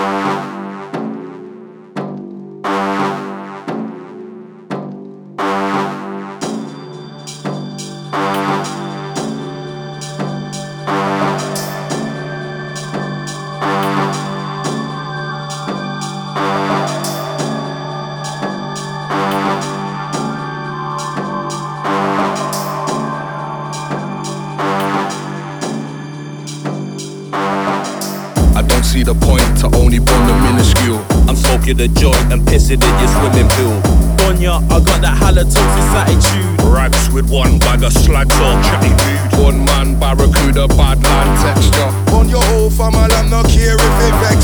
I don't see the point to only bond the minuscule. I'm smoking the joint and pissing in your swimming pool. On ya, I got that halitosis attitude. Raps with one bag of slags or chatty dude. One man, barracuda, bad land texture. On your whole fam, I'm not care if it vex